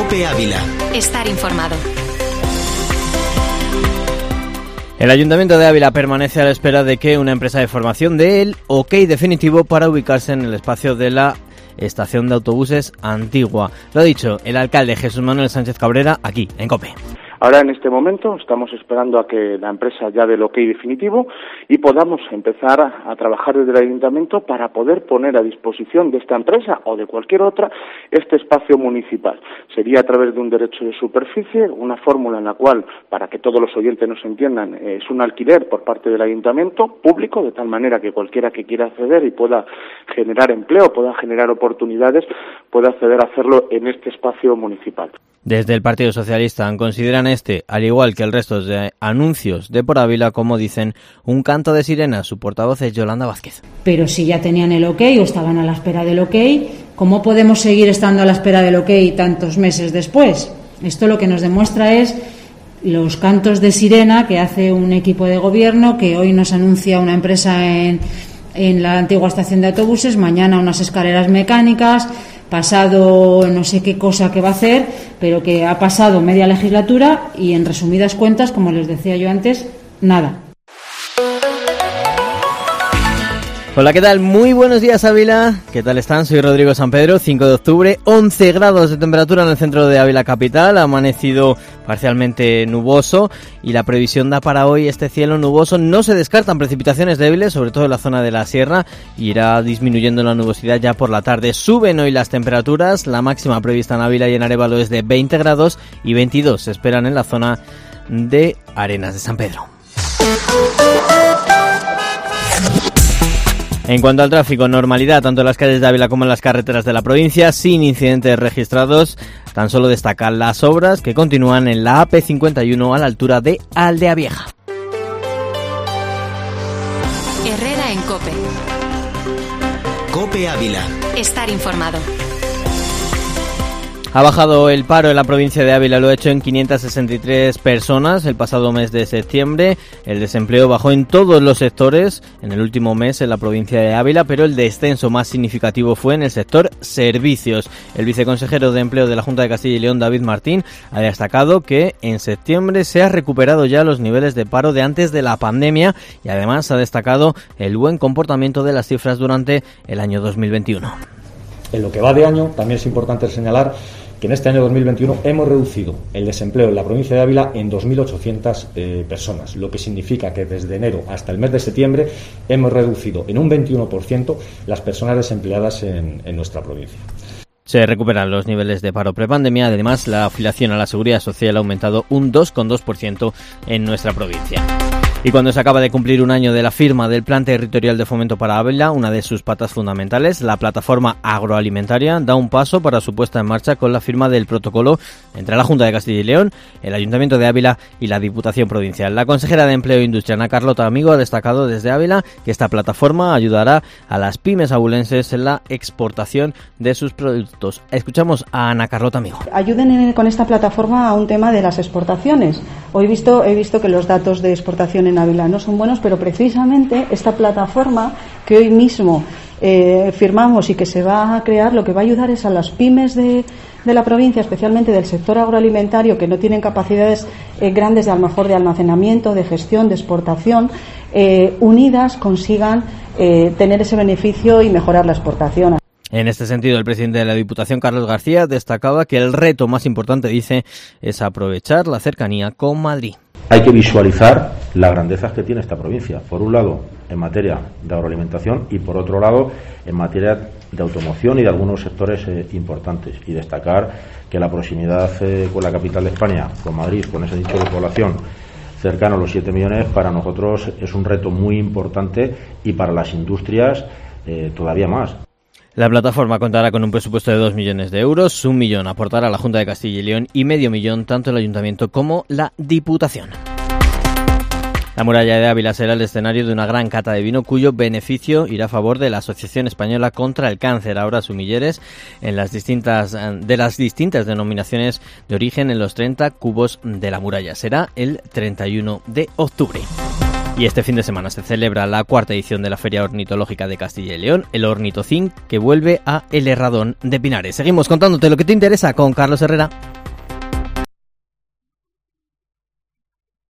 COPE Ávila. Estar informado. El Ayuntamiento de Ávila permanece a la espera de que una empresa de formación dé el ok definitivo para ubicarse en el espacio de la estación de autobuses antigua. Lo ha dicho el alcalde Jesús Manuel Sánchez Cabrera aquí, en COPE. Ahora, en este momento, estamos esperando a que la empresa ya dé el ok definitivo y podamos empezar a trabajar desde el ayuntamiento para poder poner a disposición de esta empresa o de cualquier otra este espacio municipal. Sería a través de un derecho de superficie, una fórmula en la cual, para que todos los oyentes nos entiendan, es un alquiler por parte del ayuntamiento público, de tal manera que cualquiera que quiera acceder y pueda generar empleo, pueda generar oportunidades, pueda acceder a hacerlo en este espacio municipal. Desde el Partido Socialista consideran este, al igual que el resto de anuncios de Por Ávila, como dicen, un canto de sirena. Su portavoz es Yolanda Vázquez. Pero si ya tenían el ok o estaban a la espera del ok, ¿cómo podemos seguir estando a la espera del ok tantos meses después? Esto lo que nos demuestra es los cantos de sirena que hace un equipo de gobierno, que hoy nos anuncia una empresa en la antigua estación de autobuses, mañana unas escaleras mecánicas, pasado no sé qué cosa que va a hacer, pero que ha pasado media legislatura y, en resumidas cuentas, como les decía yo antes, nada. Hola, ¿qué tal? Muy buenos días, Ávila. ¿Qué tal están? Soy Rodrigo San Pedro, 5 de octubre, 11 grados de temperatura en el centro de Ávila capital, ha amanecido parcialmente nuboso y la previsión da para hoy este cielo nuboso. No se descartan precipitaciones débiles, sobre todo en la zona de la sierra, irá disminuyendo la nubosidad ya por la tarde. Suben hoy las temperaturas, la máxima prevista en Ávila y en Arévalo es de 20 grados y 22 se esperan en la zona de Arenas de San Pedro. En cuanto al tráfico, normalidad tanto en las calles de Ávila como en las carreteras de la provincia, sin incidentes registrados. Tan solo destacan las obras que continúan en la AP51 a la altura de Aldea Vieja. Herrera en COPE. COPE Ávila. Estar informado. Ha bajado el paro en la provincia de Ávila, lo ha hecho en 563 personas el pasado mes de septiembre. El desempleo bajó en todos los sectores en el último mes en la provincia de Ávila, pero el descenso más significativo fue en el sector servicios. El viceconsejero de Empleo de la Junta de Castilla y León, David Martín, ha destacado que en septiembre se ha recuperado ya los niveles de paro de antes de la pandemia y además ha destacado el buen comportamiento de las cifras durante el año 2021. En lo que va de año, también es importante señalar que en este año 2021 hemos reducido el desempleo en la provincia de Ávila en 2.800 personas, lo que significa que desde enero hasta el mes de septiembre hemos reducido en un 21% las personas desempleadas en nuestra provincia. Se recuperan los niveles de paro prepandemia, además la afiliación a la Seguridad Social ha aumentado un 2,2% en nuestra provincia. Y cuando se acaba de cumplir un año de la firma del Plan Territorial de Fomento para Ávila, una de sus patas fundamentales, la plataforma agroalimentaria, da un paso para su puesta en marcha con la firma del protocolo entre la Junta de Castilla y León, el Ayuntamiento de Ávila y la Diputación Provincial. La consejera de Empleo e Industria, Ana Carlota Amigo, ha destacado desde Ávila que esta plataforma ayudará a las pymes abulenses en la exportación de sus productos. Escuchamos a Ana Carlota Amigo. Ayuden con esta plataforma a un tema de las exportaciones. Hoy he visto que los datos de exportación en Ávila no son buenos, pero precisamente esta plataforma que hoy mismo firmamos y que se va a crear, lo que va a ayudar es a las pymes de la provincia, especialmente del sector agroalimentario, que no tienen capacidades grandes de, a lo mejor, de almacenamiento, de gestión, de exportación, unidas consigan tener ese beneficio y mejorar la exportación. En este sentido, el presidente de la Diputación, Carlos García, destacaba que el reto más importante, dice, es aprovechar la cercanía con Madrid. Hay que visualizar las grandezas que tiene esta provincia, por un lado en materia de agroalimentación y por otro lado en materia de automoción y de algunos sectores importantes, y destacar que la proximidad con la capital de España, con Madrid, con ese nicho de población cercano a los 7 millones, para nosotros es un reto muy importante y para las industrias todavía más. La plataforma contará con un presupuesto de 2 millones de euros, 1 millón aportará la Junta de Castilla y León y medio millón tanto el Ayuntamiento como la Diputación. La muralla de Ávila será el escenario de una gran cata de vino cuyo beneficio irá a favor de la Asociación Española contra el Cáncer, ahora Sumilleres, de las distintas denominaciones de origen en los 30 cubos de la muralla. Será el 31 de octubre. Y este fin de semana se celebra la 4ª edición de la Feria Ornitológica de Castilla y León, el Ornitocin, que vuelve a El Herradón de Pinares. Seguimos contándote lo que te interesa con Carlos Herrera.